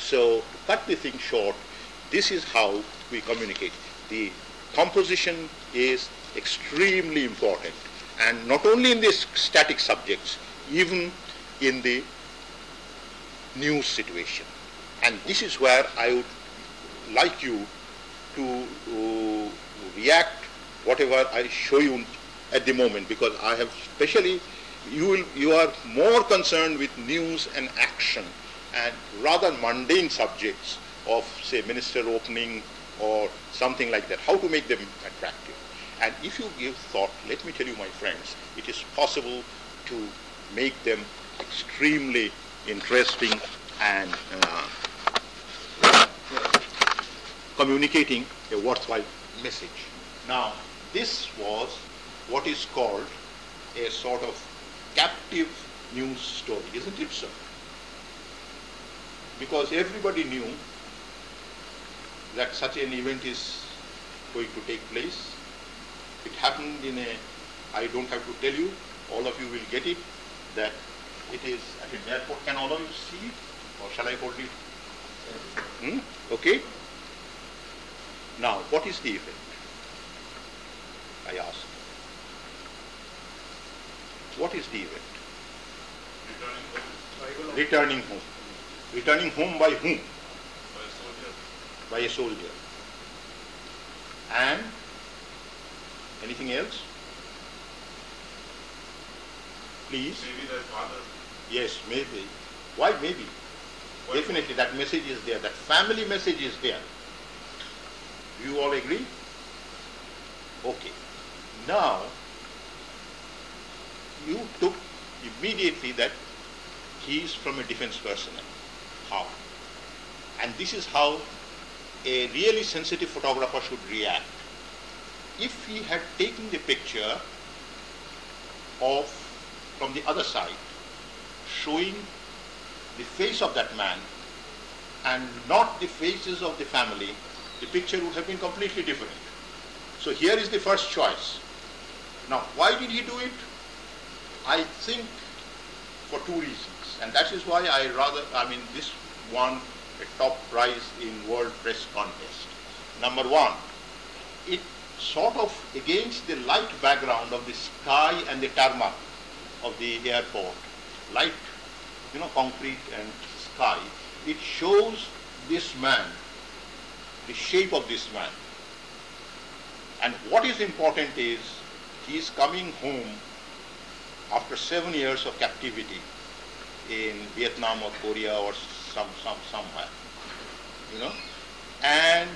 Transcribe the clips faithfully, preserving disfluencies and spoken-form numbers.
So to cut the thing short, this is how we communicate. The composition is extremely important, and not only in these static subjects, even in the news situation. And this is where I would like you to uh, react whatever I show you at the moment, because I have specially, you will, you are more concerned with news and action and rather mundane subjects of, say, minister opening or something like that, how to make them attractive. And if you give thought, let me tell you, my friends, it is possible to make them extremely interesting and uh, communicating a worthwhile message. Now, this was what is called a sort of captive news story, isn't it so? Because everybody knew that such an event is going to take place. It happened in a, I don't have to tell you, all of you will get it, that it is at an airport. Can all of you see it? Or shall I hold it? Hmm? Okay. Now, what is the event? I ask. What is the event? Returning home. Returning home. Returning home by whom? By a soldier. By a soldier. And anything else? Please. Maybe their father. Yes, maybe. Why maybe? Why? Definitely that message is there. That family message is there. Do you all agree? Okay. Now, you took immediately that he is from a defense personnel. How? And this is how a really sensitive photographer should react. If he had taken the picture of from the other side, showing the face of that man and not the faces of the family, the picture would have been completely different. So here is the first choice. Now, why did he do it? I think for two reasons, and that is why I rather, I mean, this won a top prize in World Press Contest. Number one, it sort of, against the light background of the sky and the tarmac of the airport, light, you know, concrete and sky, it shows this man, the shape of this man. And what is important is he is coming home after seven years of captivity in Vietnam or Korea or some, some somewhere, you know, and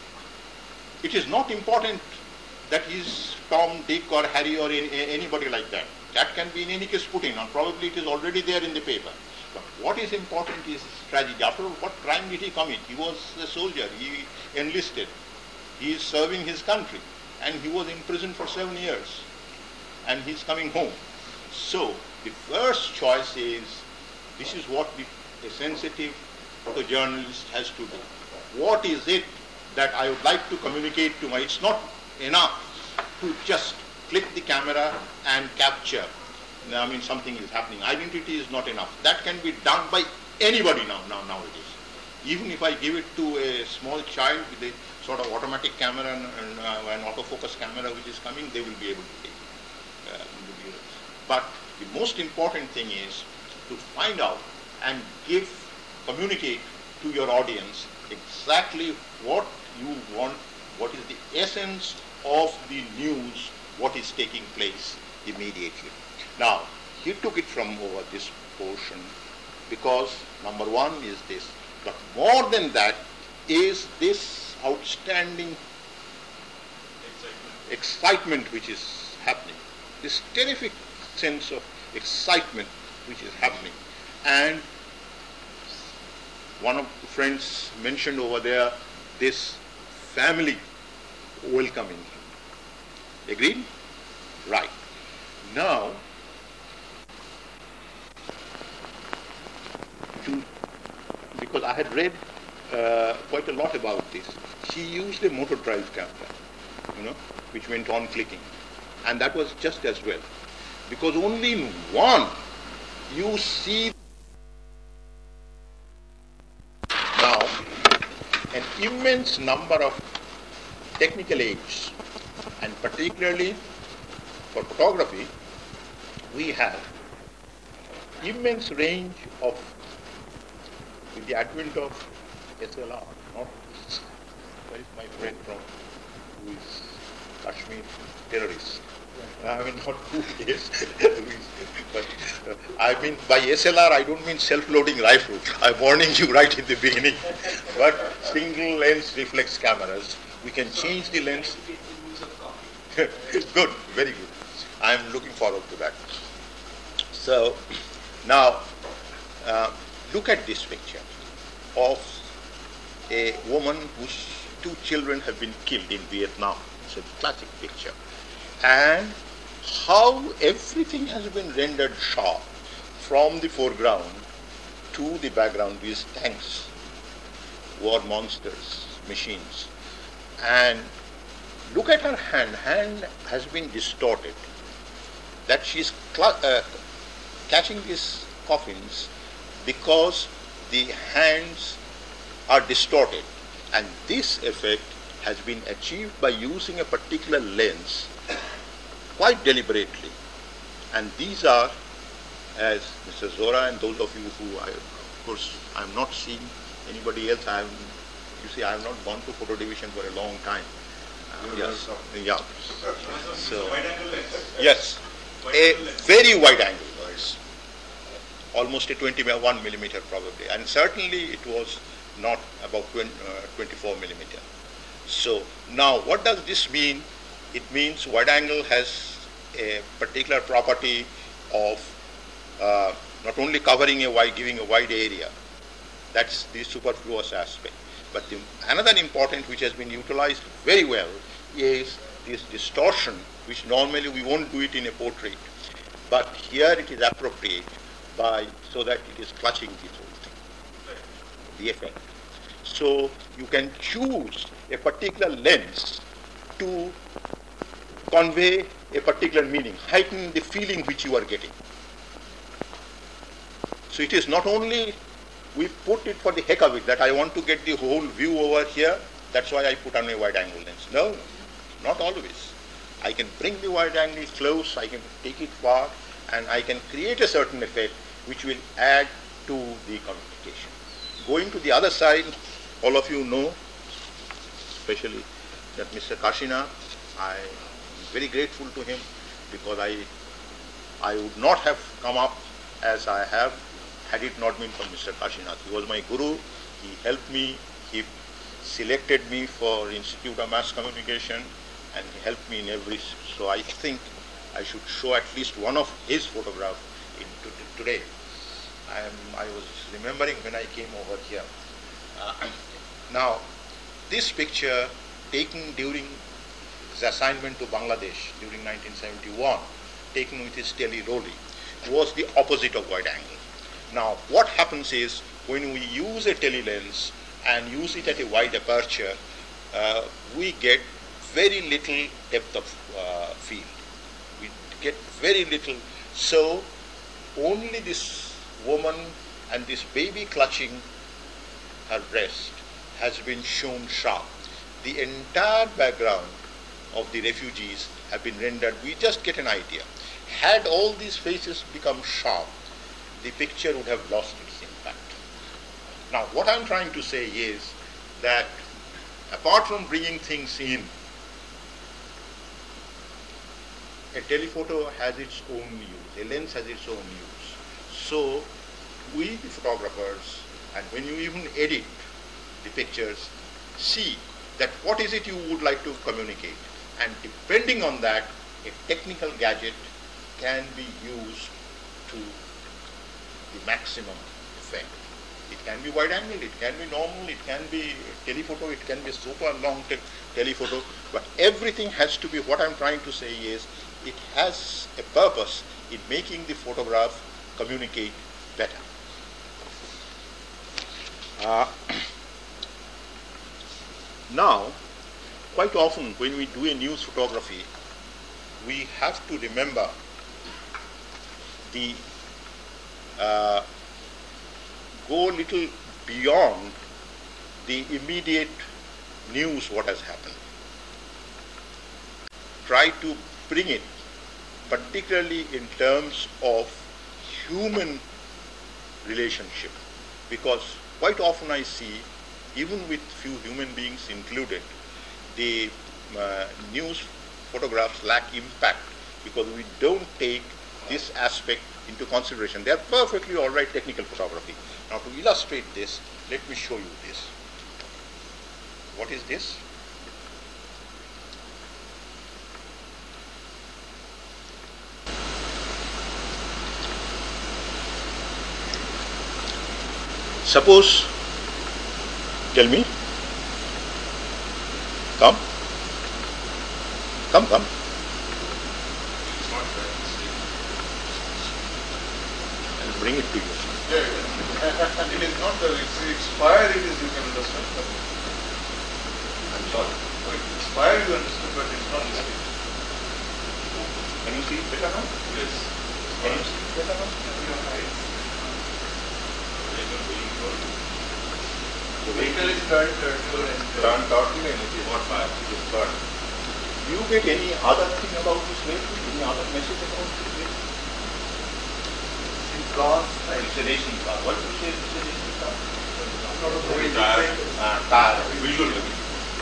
it is not important that he is Tom, Dick or Harry or any, anybody like that. That can be in any case put in, and probably it is already there in the paper. But what is important is tragedy. After all, what crime did he commit? He was a soldier. He enlisted. He is serving his country, and he was in prison for seven years, and he is coming home. So the first choice is, this is what the, a sensitive photojournalist has to do. What is it that I would like to communicate to my, it's not enough to just click the camera and capture. I mean, something is happening. Identity is not enough. That can be done by anybody now, now nowadays. Even if I give it to a small child with a sort of automatic camera and, and uh, an autofocus camera which is coming, they will be able to take it. Uh, but the most important thing is to find out and give, communicate to your audience exactly what you want, what is the essence of the news, what is taking place immediately. Now, he took it from over this portion because number one is this, but more than that is this outstanding excitement, excitement which is happening, this terrific sense of excitement which is happening. And one of the friends mentioned over there this family welcoming him. Agreed? Right. Now, to, because I had read uh, quite a lot about this, she used a motor drive camera, you know, which went on clicking. And that was just as well. Because only in one you see the an immense number of technical aids, and particularly for photography, we have immense range of, with the advent of S L R, not, where is my friend from, who is Kashmir terrorist? I mean, not who is, but uh, I mean, by S L R, I don't mean self-loading rifle. I'm warning you right in the beginning. But single lens reflex cameras, we can change the lens. Good, very good. I'm looking forward to that. So, now, uh, look at this picture of a woman whose two children have been killed in Vietnam. It's a classic picture. And how everything has been rendered sharp from the foreground to the background, these tanks, war monsters, machines. And look at her hand. Hand has been distorted. That she's cl- uh, catching these coffins because the hands are distorted. And this effect has been achieved by using a particular lens quite deliberately. And these are, as Mister Zora and those of you who, I, of course, I'm not seeing anybody else. I'm, you see, I have not gone to photo division for a long time. Uh, yes, yeah. So, yes, a very wide angle, almost a twenty-one millimeter probably, and certainly it was not about twenty, uh, twenty-four millimeter. So now, what does this mean? It means wide angle has a particular property of uh, not only covering a wide, giving a wide area. That's the superfluous aspect. But the, another important, which has been utilized very well, is this distortion, which normally we won't do it in a portrait, but here it is appropriate by so that it is clutching this whole thing, the effect. So you can choose a particular lens to convey a particular meaning, heighten the feeling which you are getting. So it is not only we put it for the heck of it, that I want to get the whole view over here, that's why I put on a wide angle lens. No, not always. I can bring the wide angle close, I can take it far, and I can create a certain effect which will add to the communication. Going to the other side, all of you know, especially that Mister Kashina, I am very grateful to him because I, I would not have come up as I have had it not been for Mister Kashinath. He was my guru, he helped me, he selected me for Institute of Mass Communication, and he helped me in every, so I think I should show at least one of his photographs in today. I, am, I was remembering when I came over here. Uh, now, this picture taken during his assignment to Bangladesh during nineteen seventy-one, taken with his tele-rolly, was the opposite of wide angle. Now, what happens is, when we use a tele-lens and use it at a wide aperture, uh, we get very little depth of uh, field. We get very little. So, only this woman and this baby clutching her breast has been shown sharp. The entire background of the refugees have been rendered. We just get an idea. Had all these faces become sharp, the picture would have lost its impact. Now, what I'm trying to say is that apart from bringing things in, a telephoto has its own use, a lens has its own use. So, we, the photographers, and when you even edit the pictures, see that what is it you would like to communicate. And depending on that, a technical gadget can be used to the maximum effect. It can be wide angle, it can be normal, it can be telephoto, it can be super long te- telephoto, but everything has to be, what I'm trying to say is, it has a purpose in making the photograph communicate better. Uh, now, quite often when we do a news photography, we have to remember the uh, go a little beyond the immediate news what has happened. Try to bring it, particularly in terms of human relationship, because quite often I see, even with few human beings included, the uh, news photographs lack impact because we don't take this aspect into consideration. They are perfectly all right technical photography. Now to illustrate this, let me show you this. What is this? Suppose, tell me, come, come, come. It's not that easy. I'll bring it to you. Yeah, yeah. It is not that it's expired, it is, you can understand, but I'm sorry. oh, it's expired, you understand, but it's not listed. Can you see it better now? Yes. Can you see it better now? The vehicle is turned turtle and Turned turtle and it is What fire? It is burned. Do you get any other thing about this vehicle? Any other message about this vehicle? It's gone. It's a racing car. What do you say it's a racing car? Not a very Tire. different. Uh, tire. Visual looking.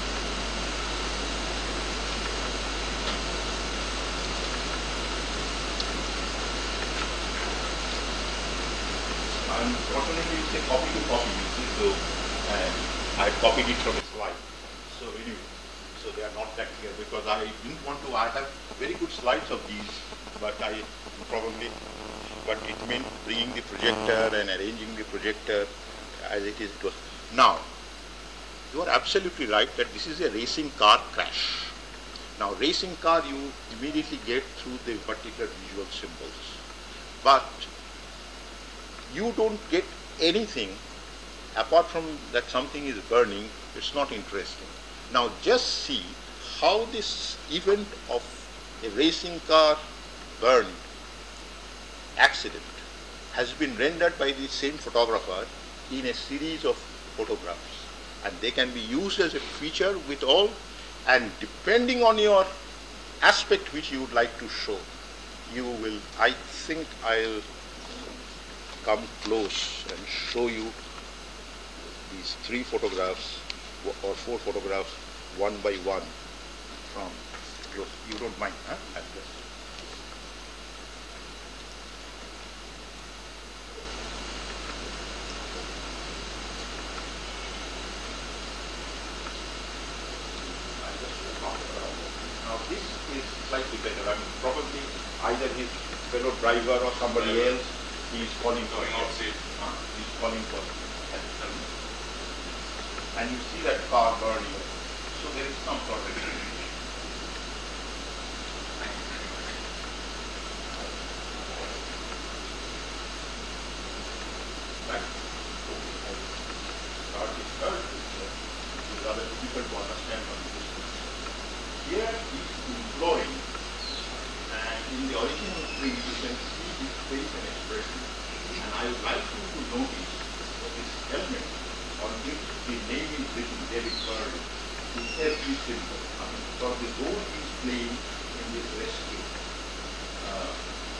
Unfortunately, it's a copy to copy, you see, so um, I copied it from a slide. So anyway, so they are not that clear because I didn't want to, I have very good slides of these, but I probably, but it meant bringing the projector and arranging the projector as it is. It was. Now, you are absolutely right that this is a racing car crash. Now, racing car you immediately get through the particular visual symbols, but you don't get anything apart from that something is burning. It's not interesting. Now just see how this event of a racing car burned accident has been rendered by the same photographer in a series of photographs, and they can be used as a feature with all, and depending on your aspect which you would like to show, you will, I think I'll come close and show you these three photographs or four photographs one by one from close. You don't mind, huh? I'll just I'll just talk about it. Now this is slightly better. I mean, probably either his fellow driver or somebody Driver. else. He is calling for Going out safe. Uh, he is calling for help. And you see that car burning. So there is some sort of right. Start this third picture. It is rather difficult to understand from the distance. Here he is imploring, and in the original print you can see his face and expression. And I would like you to notice that this helmet on which the name is written, David Byrne, is every symbol. I mean, for the role he is playing in this rescue. Uh,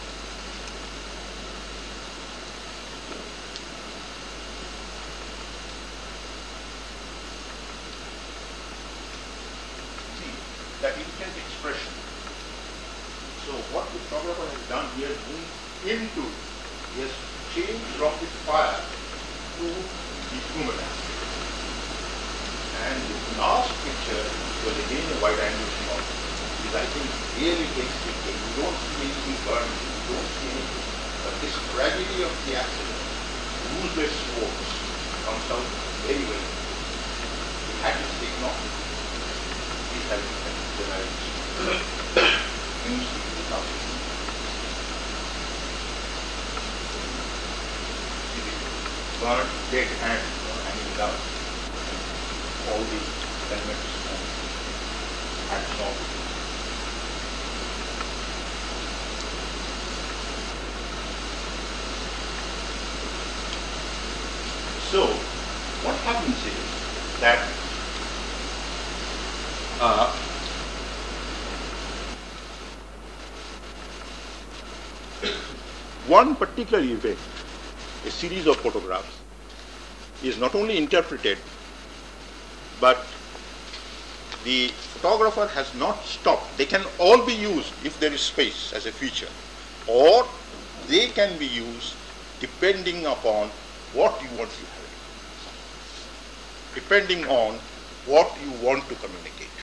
see, that intent expression. So what the photographer has done here, moved into, he has changed from the fire to the human aspect. And this last picture was again a wide angle shot, which I think really takes the cake. You don't see anything burning, you don't see anything. But this tragedy of the accident, ruthless force, comes out very well. He had to take off. He had to denied. Can you see this now? See the burnt dead hand hanging down. All the helmets and hats off. So, what happens is, that uh, one particular event, a series of photographs, is not only interpreted, but the photographer has not stopped. They can all be used if there is space as a feature, or they can be used depending upon what you want to have, depending on what you want to communicate.